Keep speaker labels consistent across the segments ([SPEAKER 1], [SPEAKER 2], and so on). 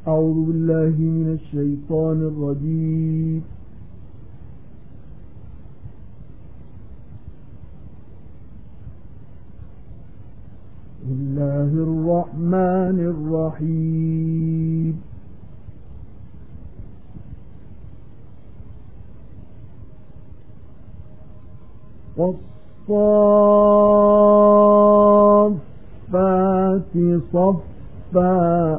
[SPEAKER 1] أعوذ بالله من الشيطان الرجيم. بسم الله الرحمن الرحيم. والصافات صفا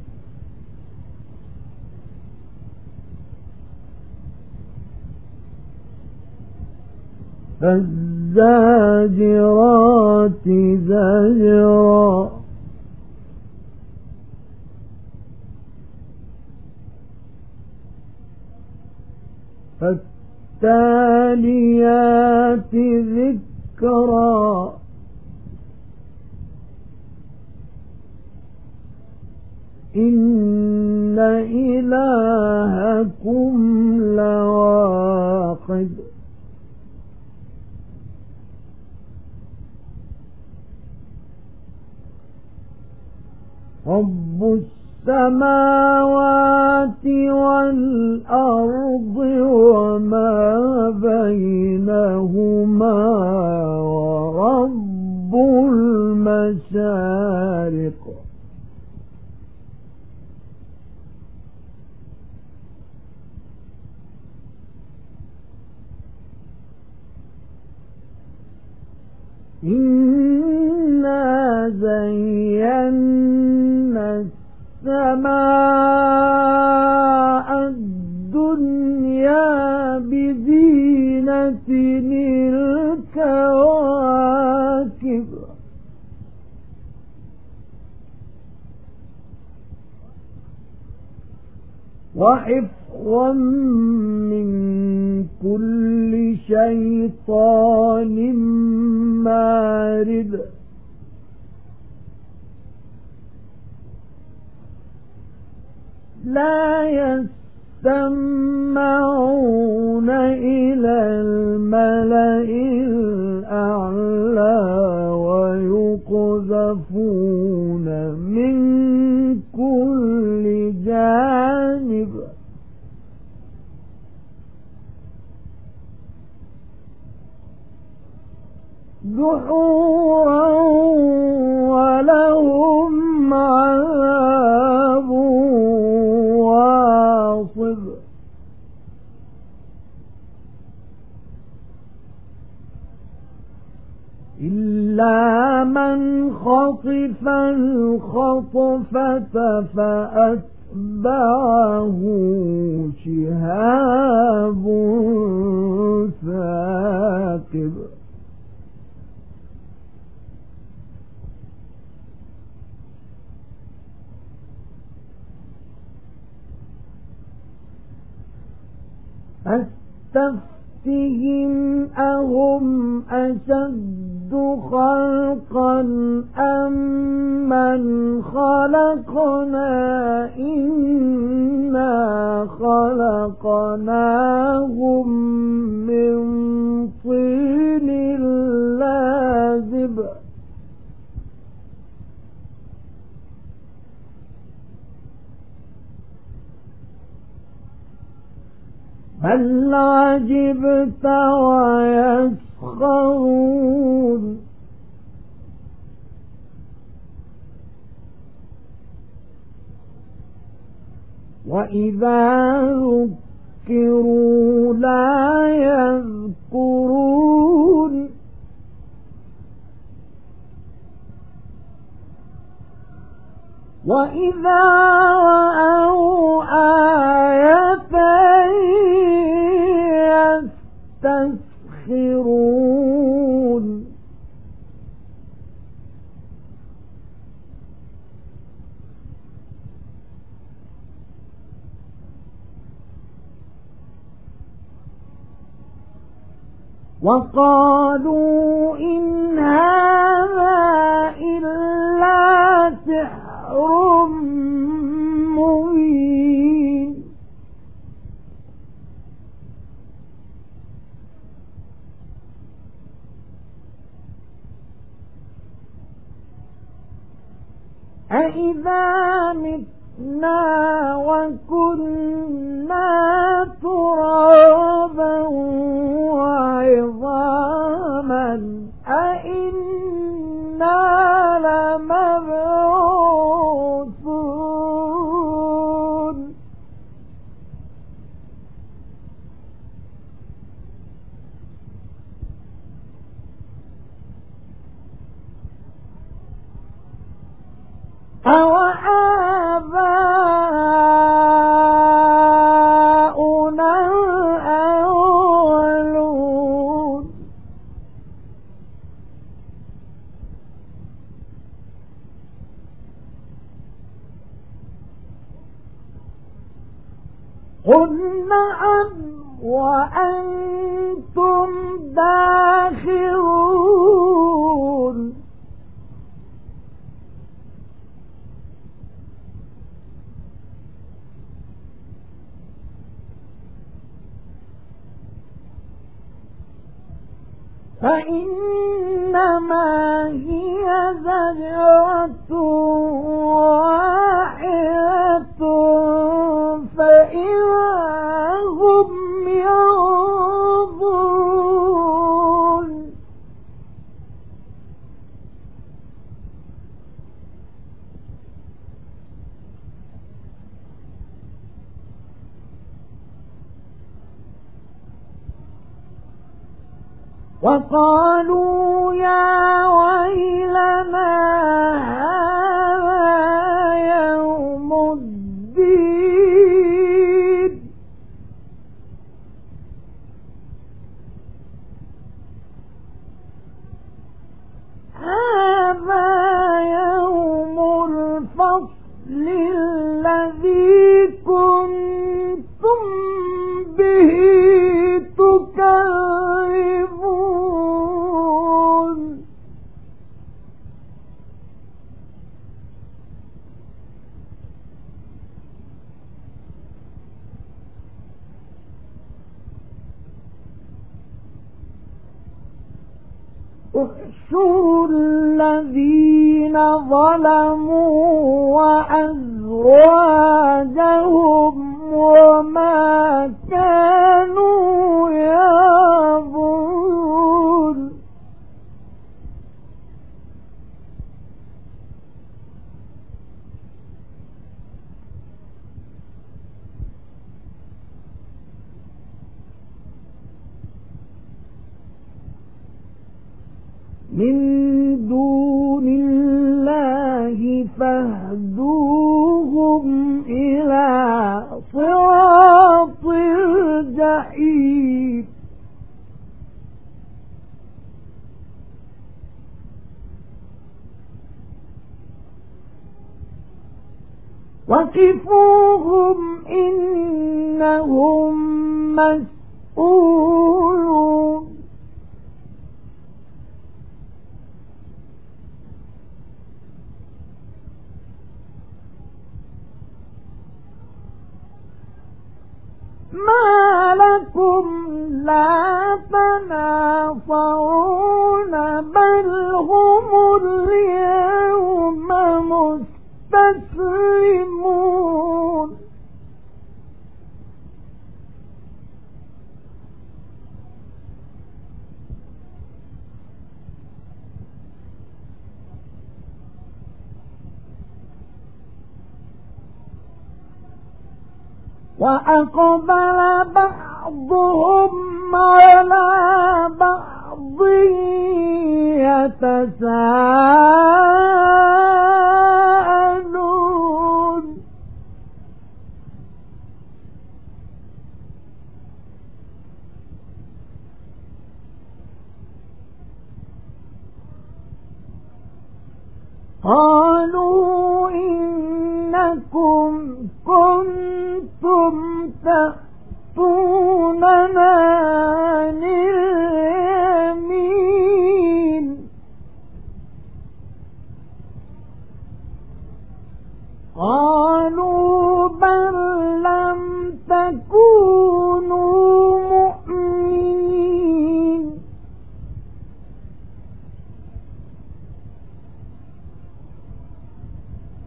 [SPEAKER 1] فالزاجرات زجرا فالتاليات ذكرا إن إلهكم لواحد رب السماوات والأرض وما بينهما ورب المشارق إنا زينا السماء الدنيا بزينة الكواكب وحفظا من كل شيطان مارد لا يستمعون إلى الملأ الأعلى ويقذفون من كل جانب دحورا ولهم عذاب واصب إلا من خطف الخطفة فأتبعه شهاب ثاقب فاستفتهم أهم أشد خلقا أم من خلقنا إنا خلقناهم من طين لازب بل عجبت ويسخرون وإذا ذكروا لا يذكرون وإذا رأوا آية يستسخرون وقالوا إن هذا إلا سحر مبين أإذا مت وكنا ترابا وعظاما أئنا لمبعوثون أوآباؤنا الأولون قل نعم وأنتم داخرون فإنما هي زجرة واحدة فإذا هم ينظرون وقالوا يا ويلنا هذا يوم الدين هذا يوم الفصل الذي كنتم به تكذبون احشروا الذين ظلموا وأزواجهم وما كانوا يعبدون من دون الله فاهدوهم إلى صراط الجحيم وقفوهم إنهم مسؤولون ما لكم لا تناصرون بل هم اليوم مستسلمون وأقبل بعضهم على بعض يتساءلون قالوا إنكم كنتم تأتوننا عن اليمين قالوا بل لم تكونوا مؤمنين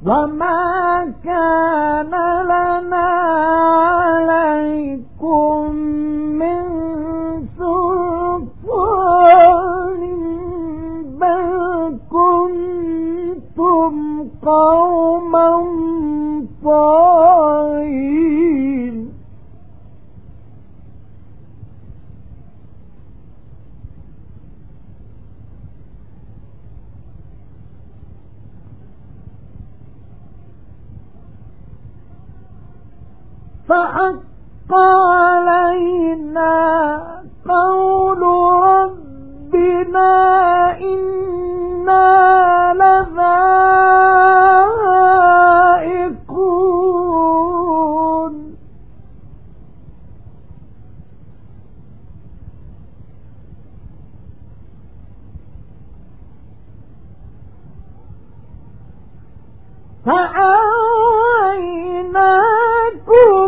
[SPEAKER 1] وما كان لنا عليكم من سلطان بل كنتم قوما طاغين فحق علينا قول ربنا إنا لذائقون فأغويناكم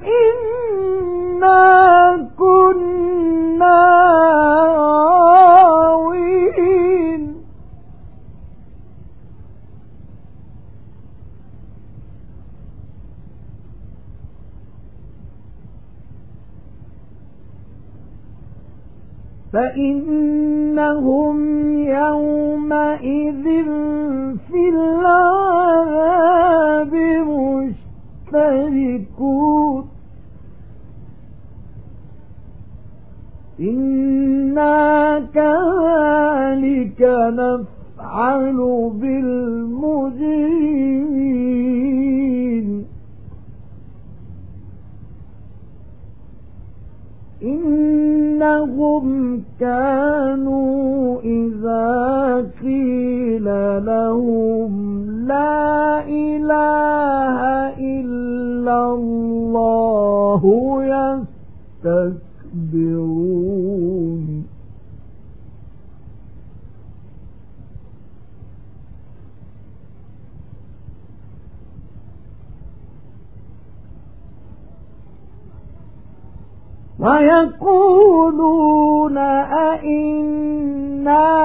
[SPEAKER 1] إنا كنا غاوين فإنهم يومئذ في العذاب مشتركون إنا كذلك نفعل بالمجرمين إنهم كانوا إذا قيل لهم لا إله إلا الله يستكبرون ويقولون أئنا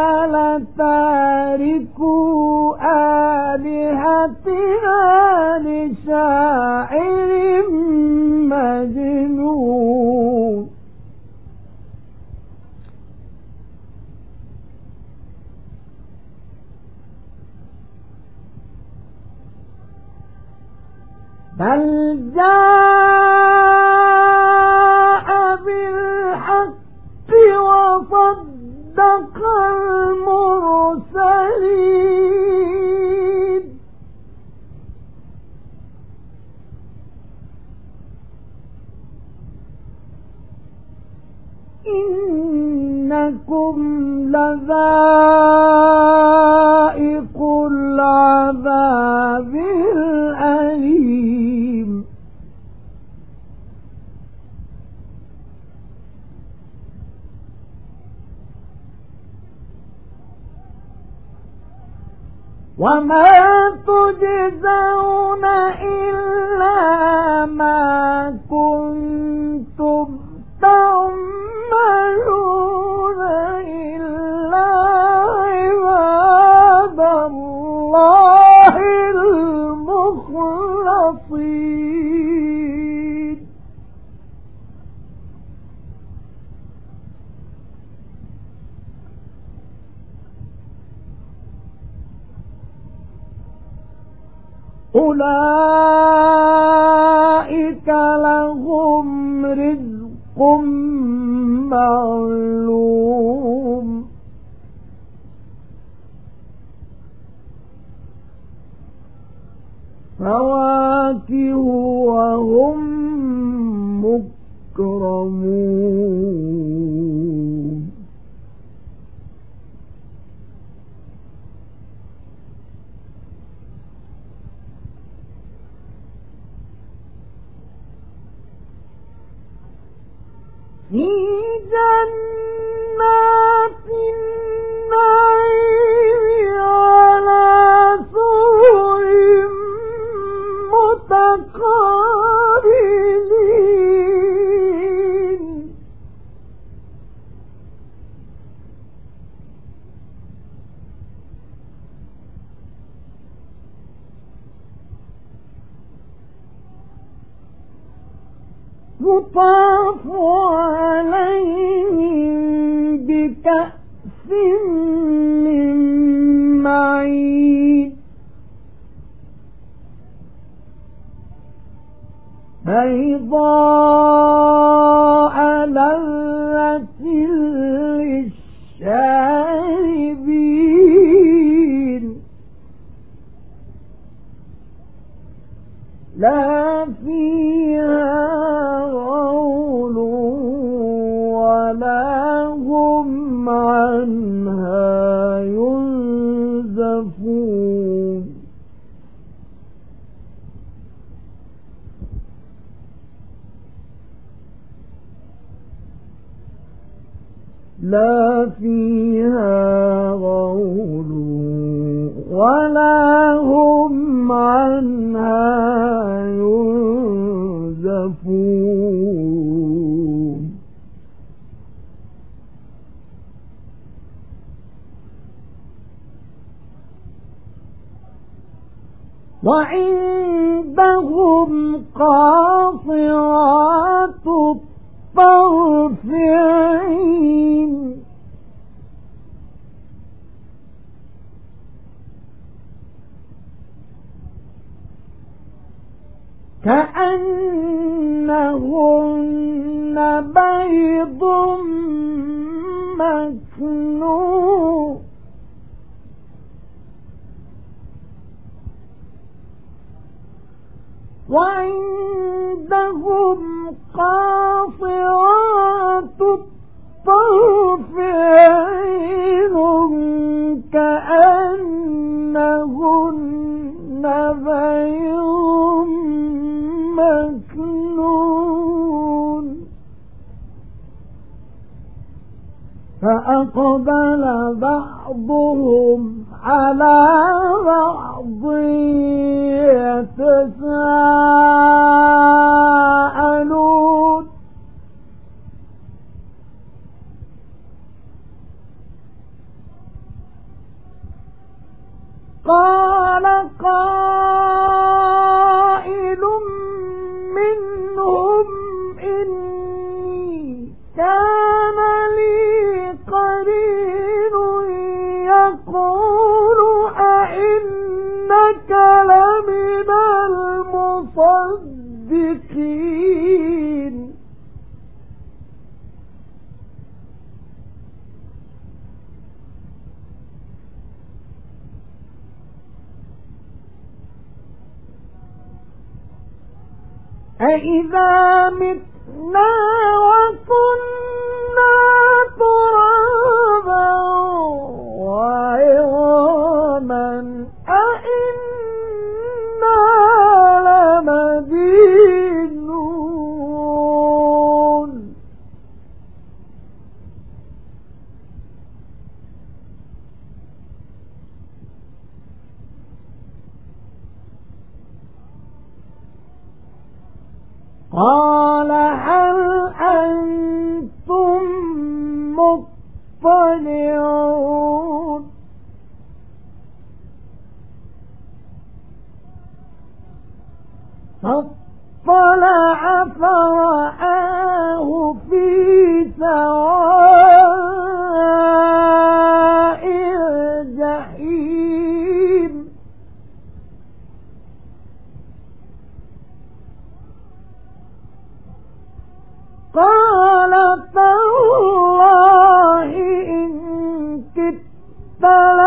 [SPEAKER 1] لتاركو آلهتنا لشاعر مجنون بل جاء بالحق وصدق المرسلين إنكم لذائق العذاب الأليم وما تجزون إلا ما كنتم تعملون إلا عباد الله المخلصين أولئك لهم رزق معلوم فواكه وهم مكرمون في جنات النعيم على سرر متقابلين يطاف عليهم بكأس من معين بيضاء لذة للشاربين لا فيها غول ولا هم عنها ينزفون لا فيها غول ولا هم عنها ينزفون وعندهم قاصرات الطرف عين كأنهن بيض مكنون وعندهم قاصرات الطرف عين كأنهن بيض مكنون فأقبل بعضهم على بعض يتساءلون قال قائل منهم إني كان لي قرين يقول أئنك لمن المصدقين أإذا متنا وكنا ترابا وعظاما أإنا لمدينون قال هل أنتم مطلعون فاطلع فرآه في سواء الجحيم قال تالله إن كدت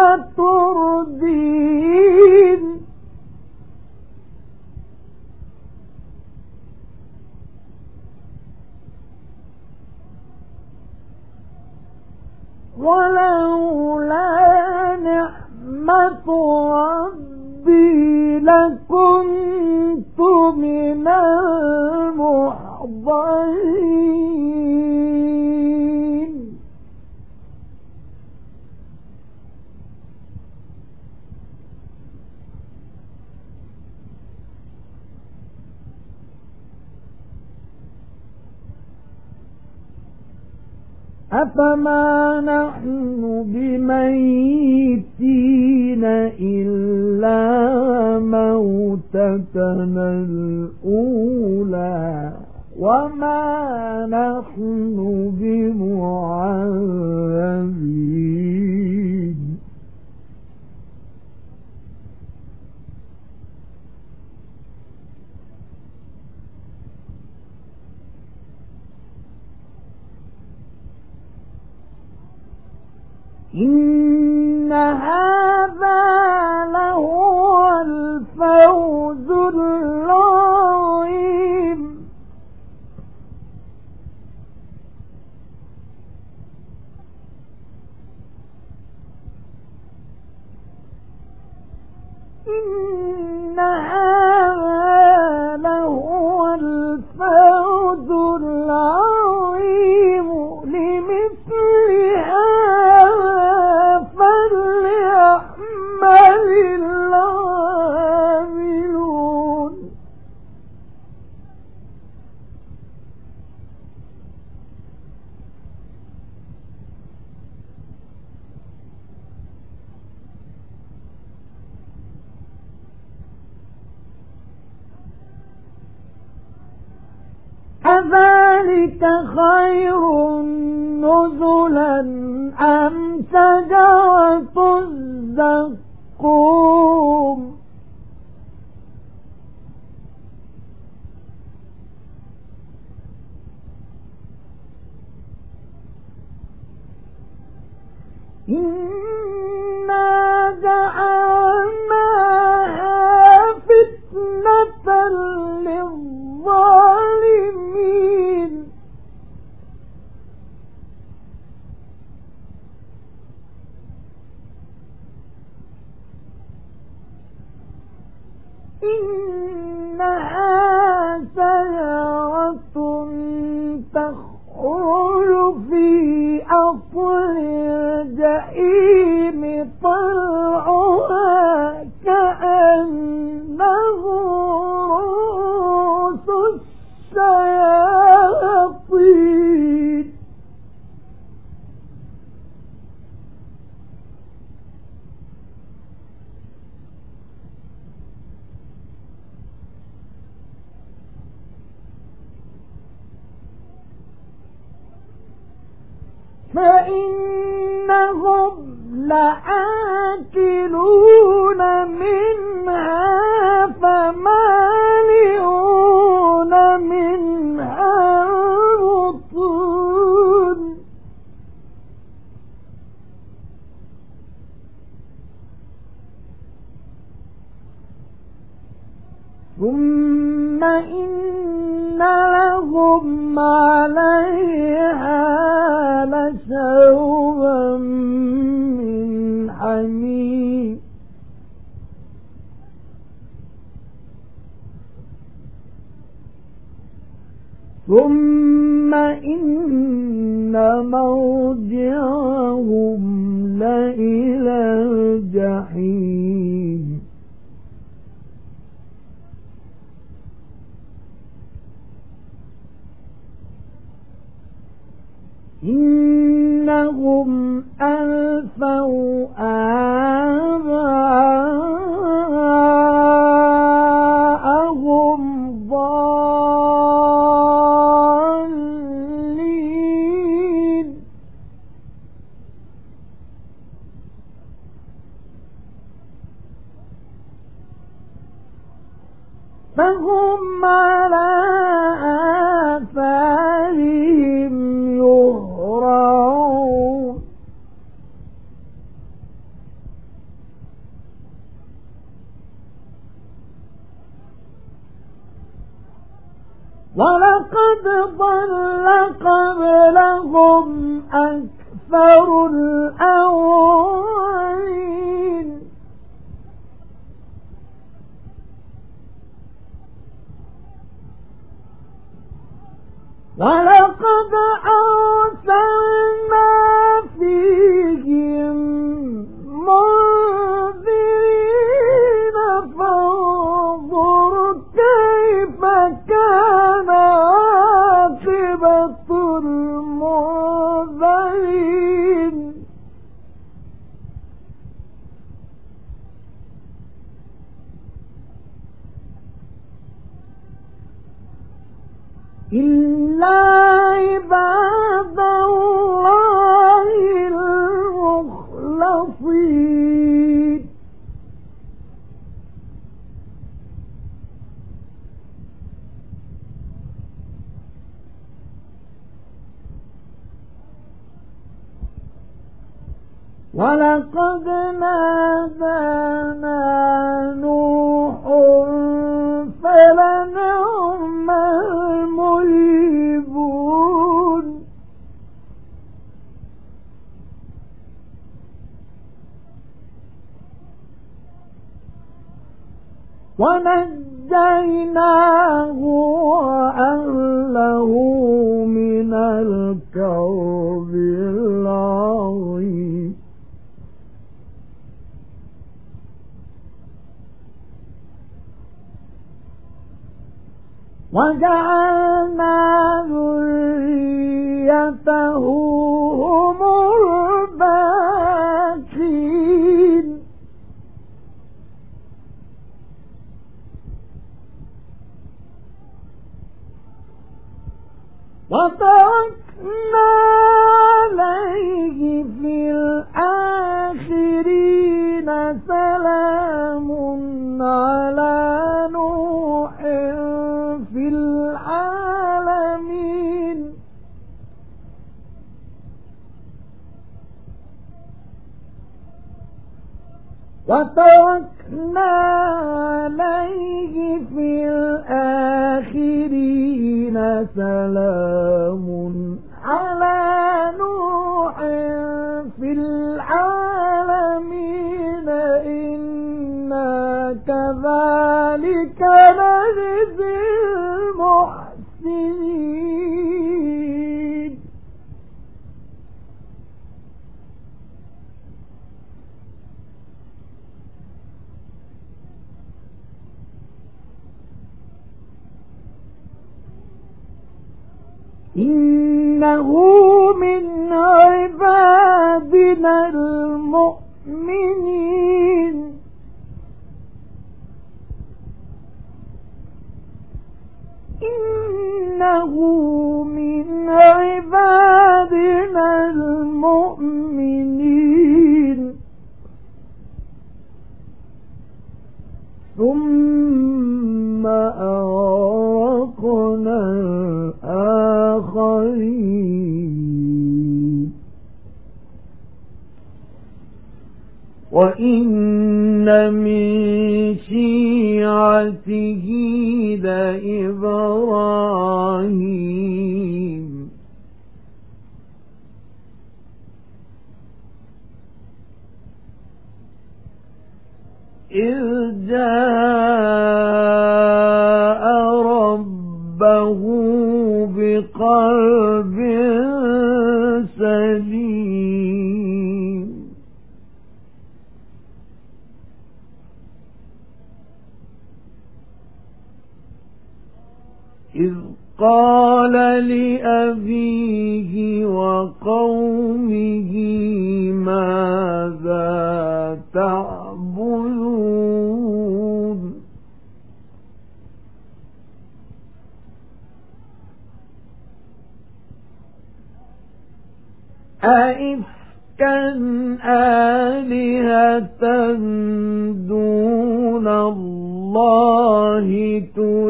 [SPEAKER 1] لتردين ولولا نعمة ربي لكنت من المحضرين أفما نحن بميتين إلا موتتنا الأولى وما نحن بمعذبين إن هذا لهو الفوز العظيم إن هذا لهو الفوز العظيم لمثل هذا فليعمل العاملون أذلك خير نزلا أم شجرة الزقوم إنا جعلناها فتنة للظالمين إنها شجرة تخرج في أصل الجحيم طلعها كأنه رؤوس الشياطين فإنهم لآكلون منها فمالئون منها البطون ثم إن لهم عليها لشوبا من حميم ثم إن مرجعهم لإلى الجحيم إنهم ألفوا آباءهم ضالين فهم على آثارهم يهرعون ولقد ضل قبلهم أكثر الأولين ولقد أرسلنا فيهم منذرين فانظر كيف كان عاقبة المنذرين إلا عباد الله المخلصين ولقد نادانا نوح فلنعم المجيبون ونجيناه وأهله من الكرب العظيم وجعلنا ذريته هم الباقين وتركنا عليه في الآخرين سلام على نوح في العالمين وتركنا عليه في الآخرين سلام على نوح في العالمين إنا كذلك نجزي المحسنين إنه من عبادنا المؤمنين إنه من عبادنا المؤمنين ثم أغرقنا الآخرين وإن من شيعته لإبراهيم إذ جاء ربه بقلب سليم إذ قال لأبيه وقومه ماذا تعبدون أئفكا آلهة دون الله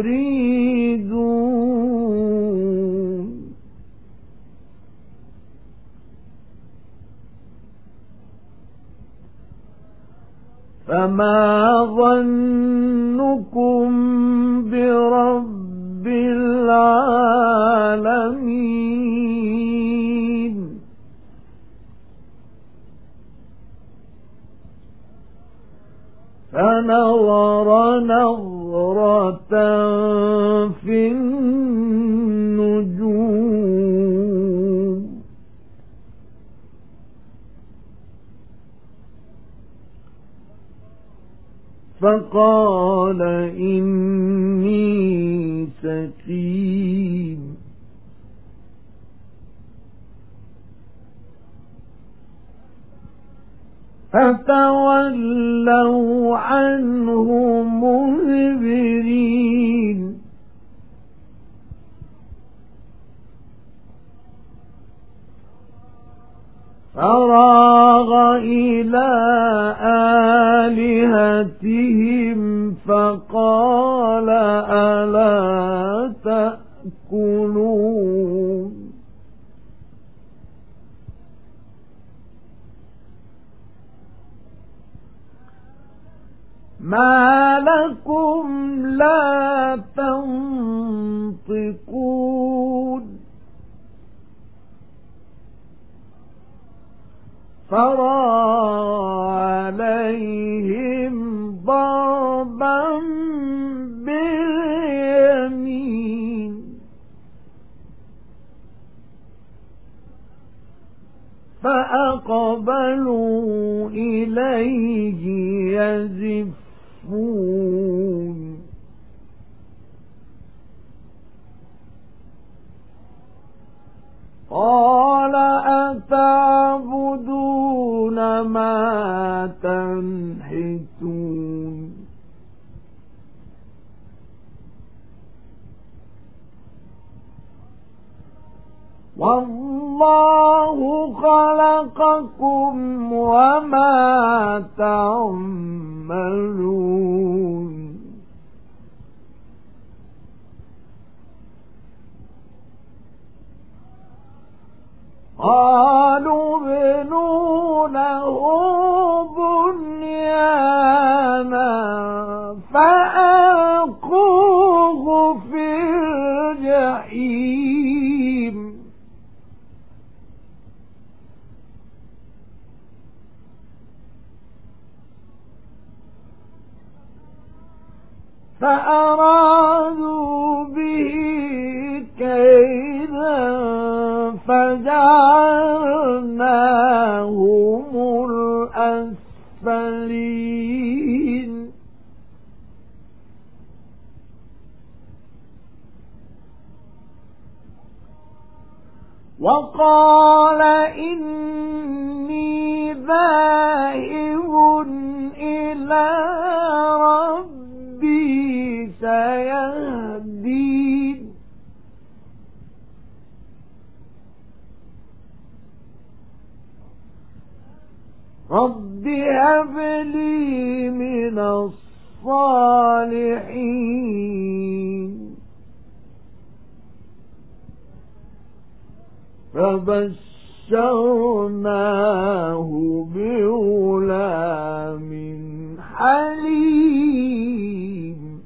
[SPEAKER 1] تريدون فما ظنكم برب العالمين فنظر نظرة في النجوم فقال إني سقيم فتولوا عنه مدبرين إلى آلهتهم فقال ألا تأكلون ما لكم لا تنطقون فراغ عليهم ضربا باليمين فأقبلوا إليه يزفون قال أتعبدون ما تنحتون والله خلقكم وما تعملون قالوا ابنوا له بنيانا فألقوه في الجحيم فأرادوا به كيدا فجعلناهم الأسفلين وقال إني ذاهب إلى ربي سيهدين رب هب لي من الصالحين فبشرناه بغلام حليم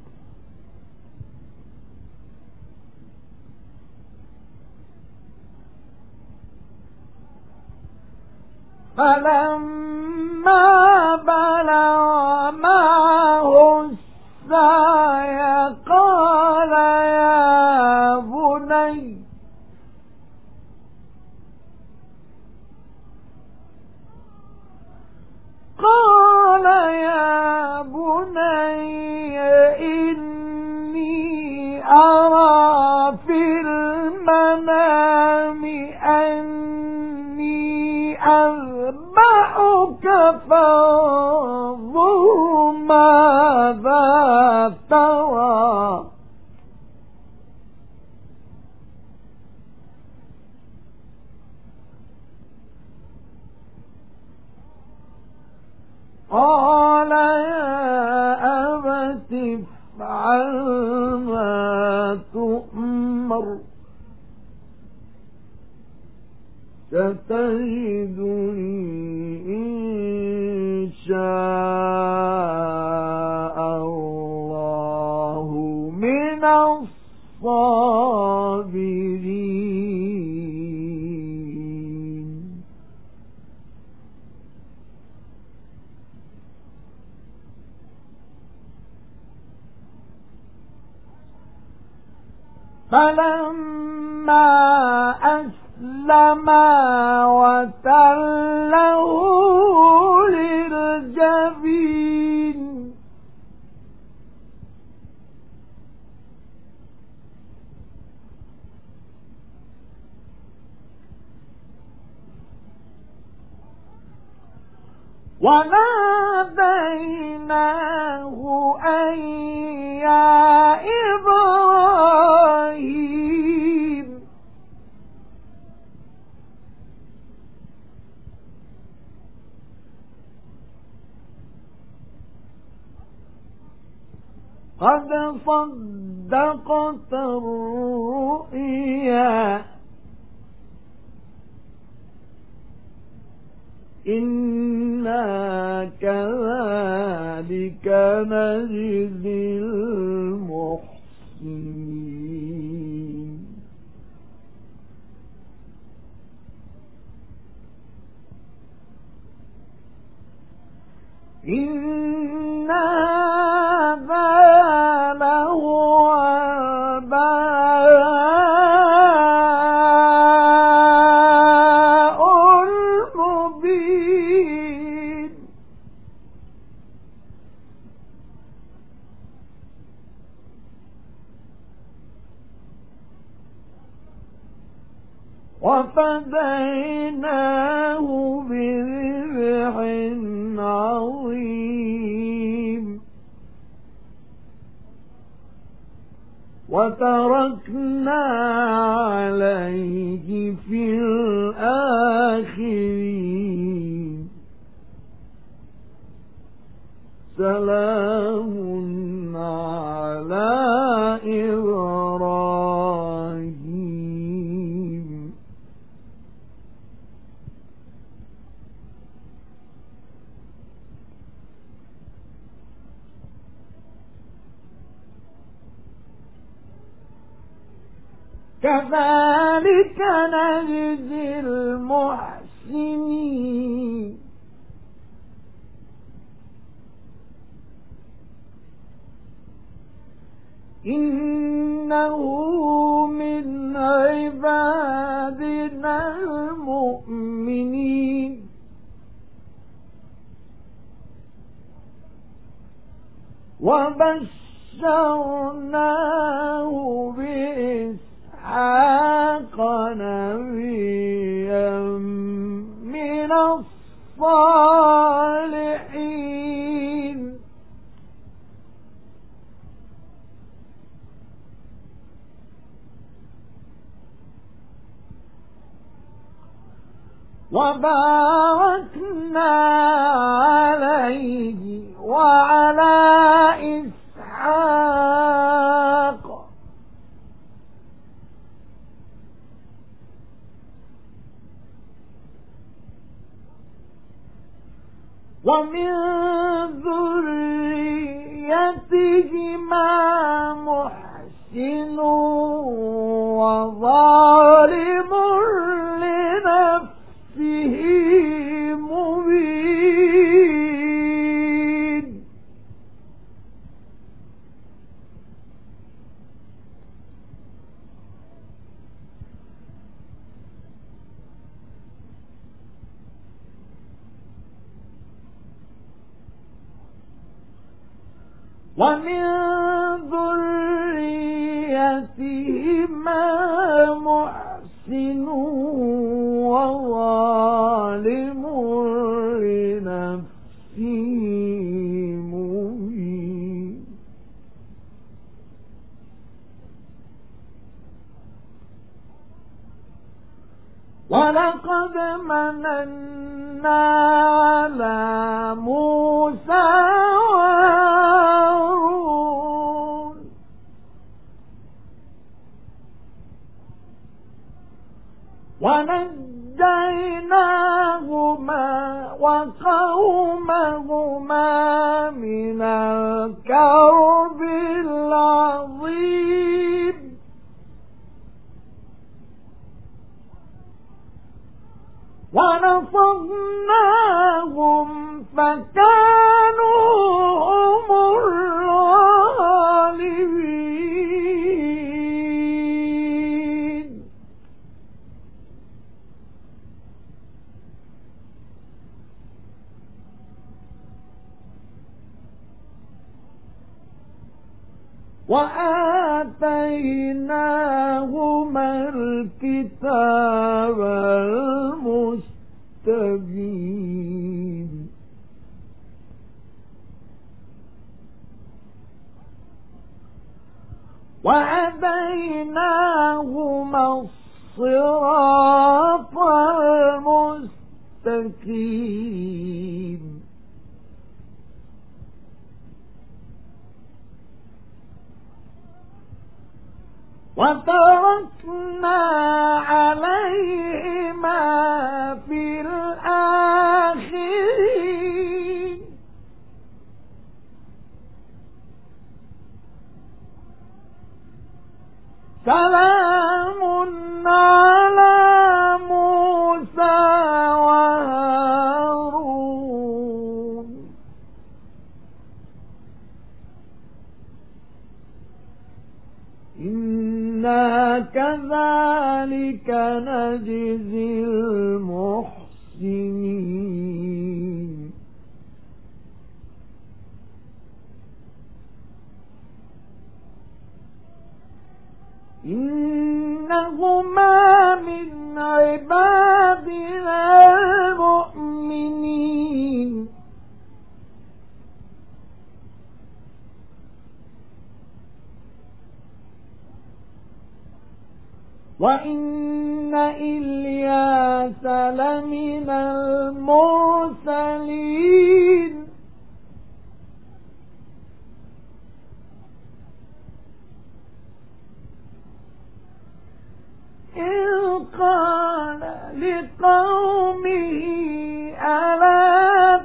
[SPEAKER 1] فلما بلغ معه السعي قال يا بني إني أرى في المنام أني أذبحك فانظر ماذا ترى قال يا أبت افعل ما تؤمر ستجدني إن شاء الله من الصابرين فلما أسلما وتله للجبين وناديناه أن يا إبراهيم صدقت الرؤيا إنا كذلك نجزي المحسنين إن هذا لهو البلاء المبين وفديناه بذبح عظيم وتركنا عليه في الآخرين سلام على إبراهيم كذلك نجزي المحسنين إنه من عبادنا المؤمنين وبشرناه بإسحاق نبيا من الصالحين وباركنا عليه وعلى إسحاق ومن ذريتهما محسن وظالم لنفسه مبين ومن ذريتهما محسن وظالم لنفسه مبين ولقد مننا على موسى وهارون ونجيناهما وقومهما من الكرب العظيم ونصرناهم فكانوا هم الغالبين وآتيناهما الكتاب المستبين وهديناهما الصراط المستقيم وتركنا عليهما في الآخرين سلام على موسى وهارون إنا كذلك نجزي المحسنين إنهما من عبادنا المؤمنين وإن إلياس لمن المرسلين إذ قال لقومه ألا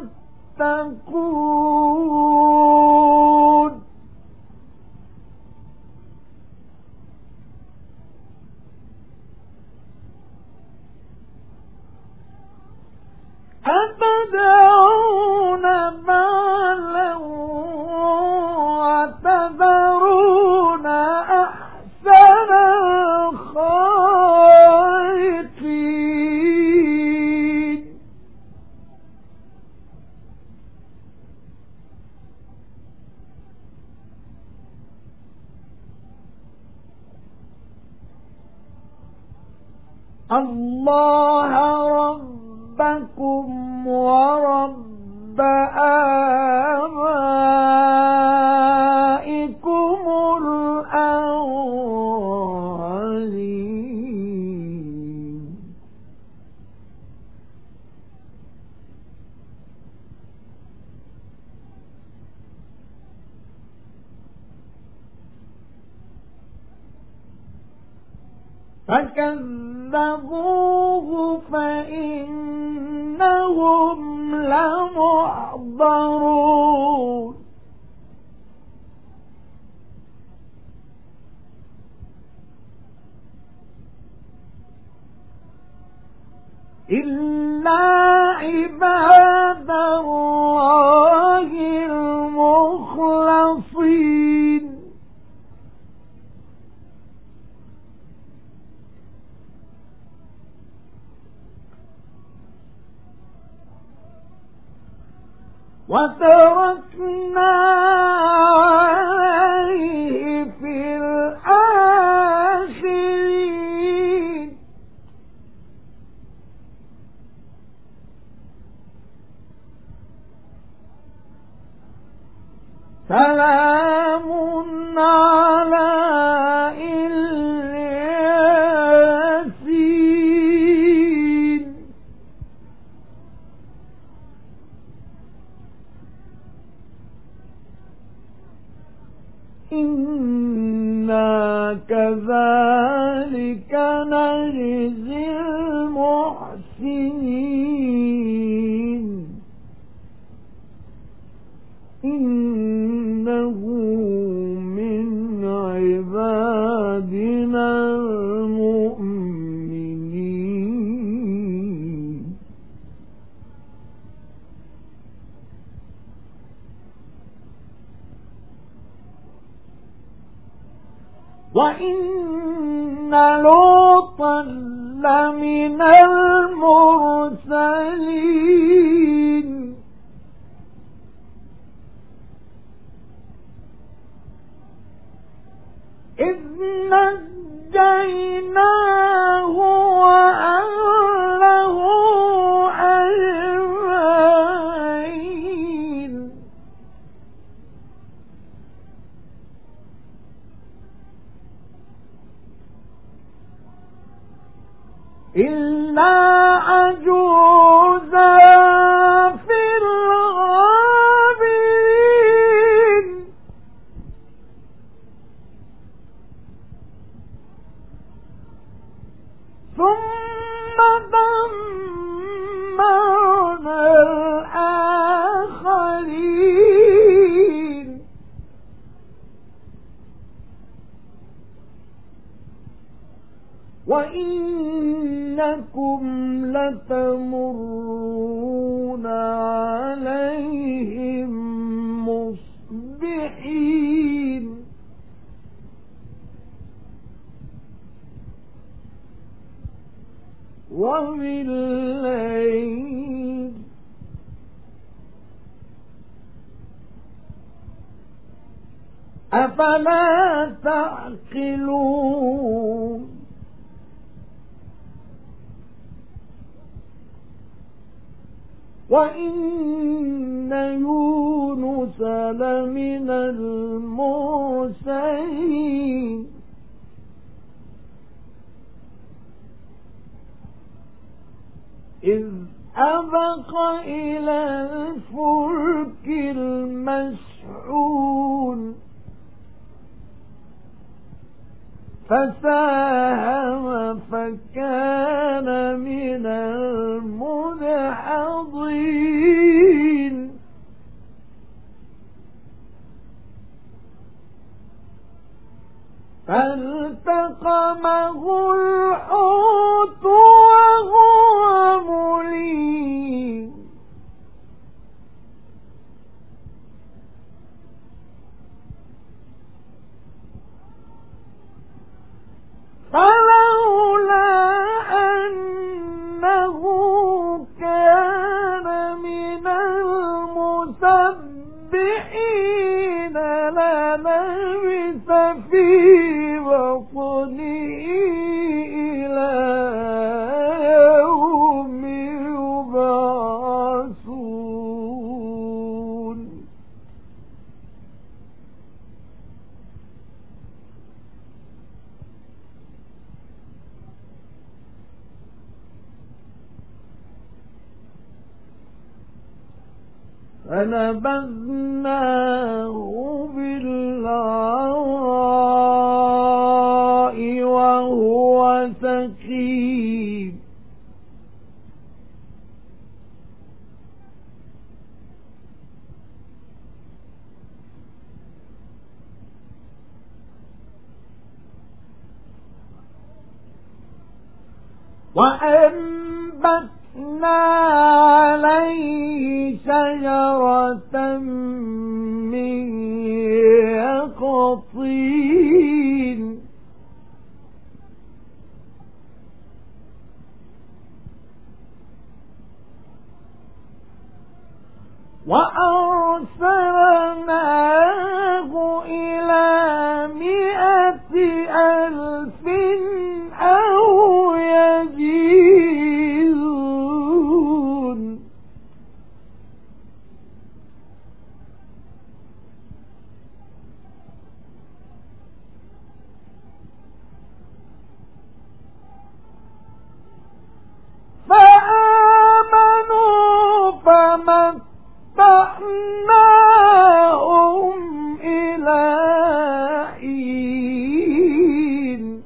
[SPEAKER 1] تتقون أتدعون بعلا وتذرون أحسن الخالقين الله ربكم ورب آبائكم الأولين فكذبوه فإنهم لمحضرون إلا عباد الله المخلصين وتركنا عليه في الآخرين سلام على الياسين إنا كذلك نجزي المحسنين إنه من عبادنا المؤمنين وإن لوطا لمن المرسلين إذ نجيناه وأهله أجمعين إلا عجوزا في الغابرين ثم دمرنا الآخرين وإنكم لتمرون عليهم مصبحين وبالليل أفلا تعقلون وإن يونس لمن المرسلين إذ أبق إلى الفلك المشحون فساهم فكان من المدحضين فالتقمه الحوت وهو مليم فلولا أنه كان من المسبحين للبث في بطنه إلى يوم يبعثون فنبذناه بالعراء وهو سقيم وأنبتنا عليه شجرة من يقطين وأرسلناه إلى 100,000 أو يزيدون فآمنوا فمتعناهم إلى حين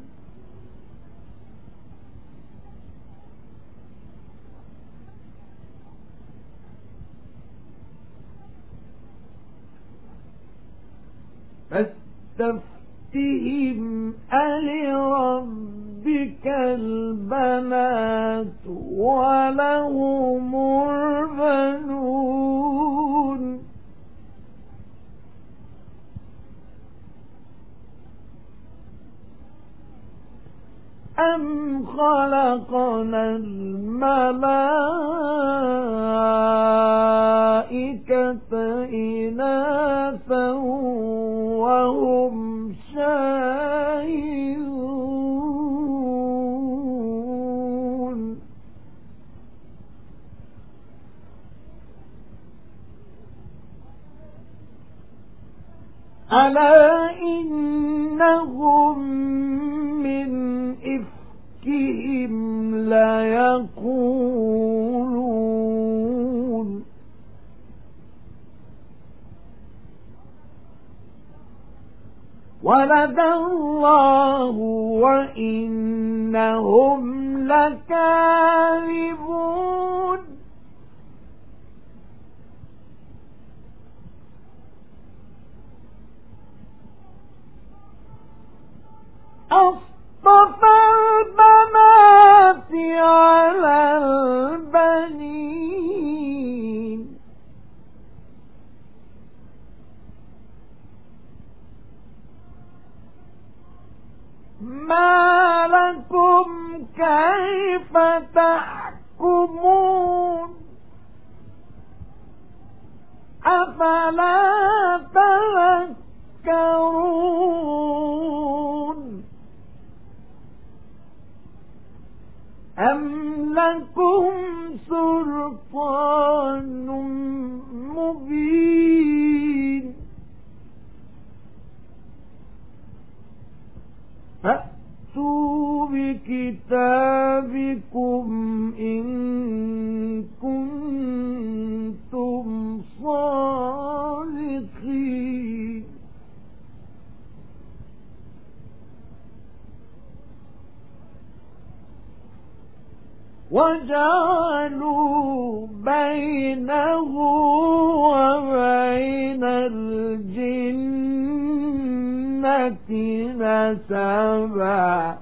[SPEAKER 1] فاستفتهم ألربك البنات ولهم البنون أم خلقنا الملائكة إناثا وهم شاهدون ألا إنهم من إفكهم ليقولون ولد الله وإنهم لكاذبون أصطفى البنات على البنين ما لكم كيف تحكمون أفلا تذكرون أم لكم سلطان مبين فأتوا بكتابكم إن كنتم صادقين وجعلوا بينه وبين الجنة نسبا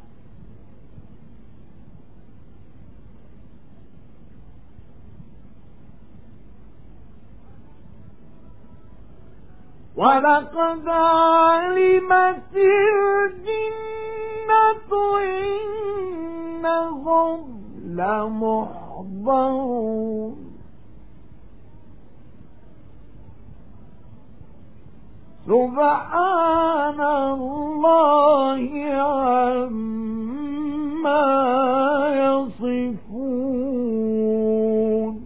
[SPEAKER 1] ولقد علمت الجنة إنهم لمحضرون سبحان الله عما يصفون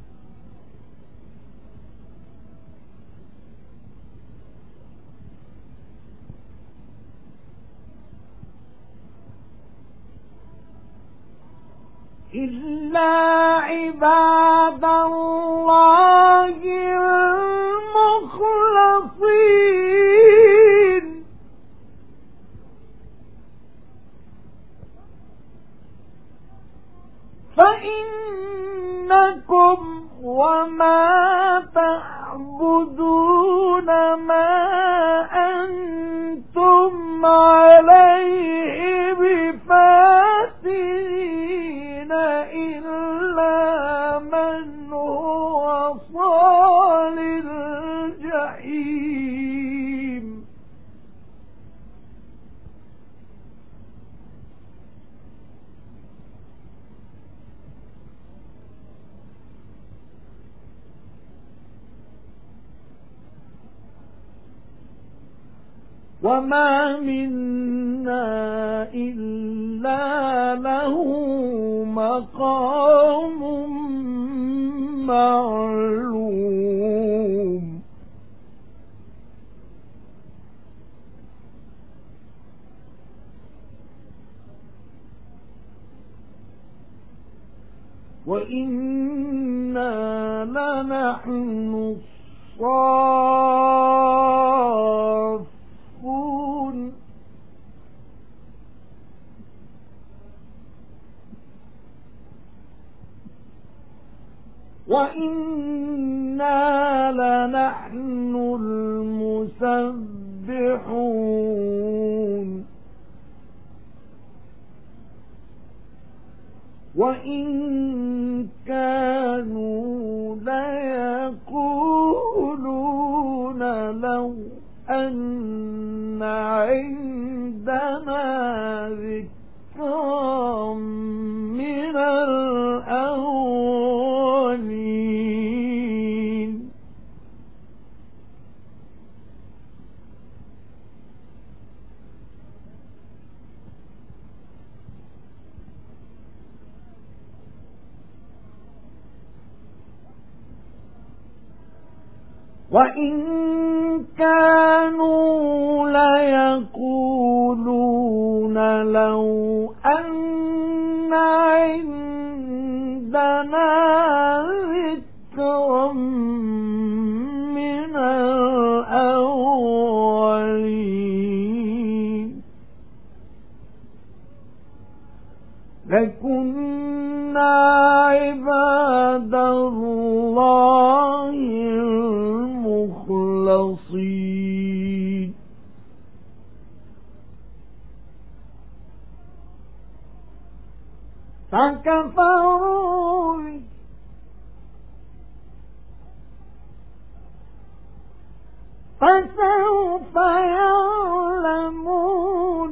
[SPEAKER 1] إلا عباد الله المخلصين فإنكم وما تعبدون ما أنتم عليه بفاتنين إلا من هو صال الجحيم وما منا إلا له مقام معلوم وإنا لنحن الصافون وإنا لنحن المسبحون وإن كانوا ليقولون لو أن عندنا ذكرا من الأولين وإن كانوا ليقولون لو أن عندنا ذكرا من الأولين لكنا عباد الله المخلصين فكفروا فسوف يعلمون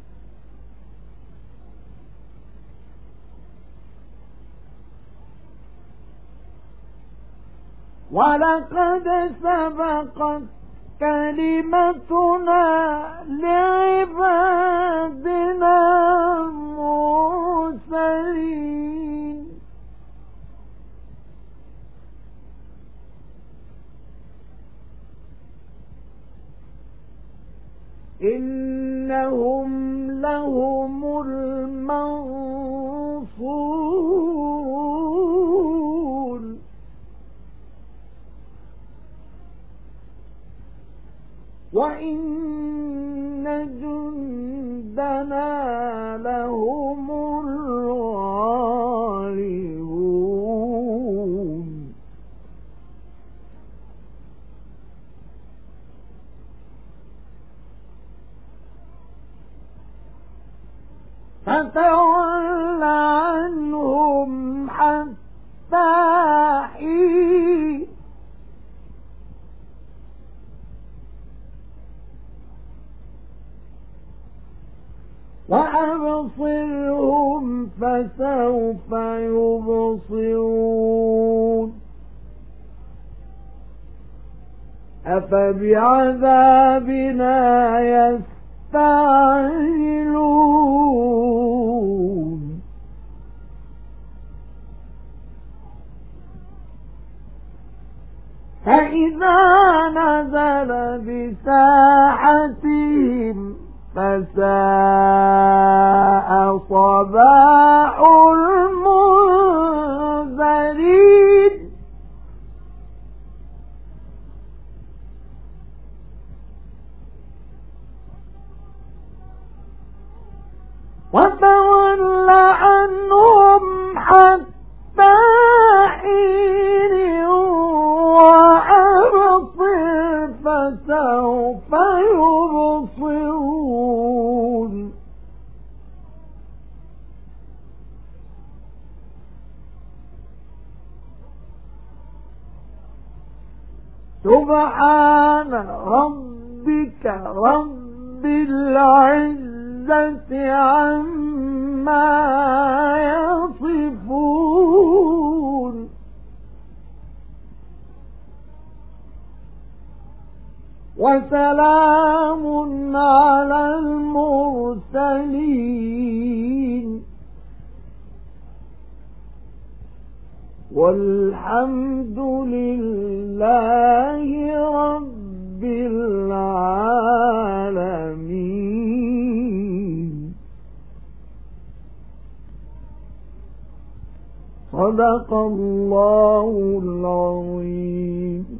[SPEAKER 1] ولقد سبقت كلمتنا لعبادنا المرسلين إنهم لهم المنصورون وإن جندنا لهم الغالبون فتول عنهم حتى حين وأبصرهم فسوف يبصرون أفبعذابنا يستعجلون فإذا نزل بساحتهم فساء صباح المنذرين وتول عنهم حتى حين وأبصر فسوف يبصرون سبحان ربك رب العزة عما يصفون وسلام على المرسلين والحمد لله رب العالمين. صدق الله العظيم.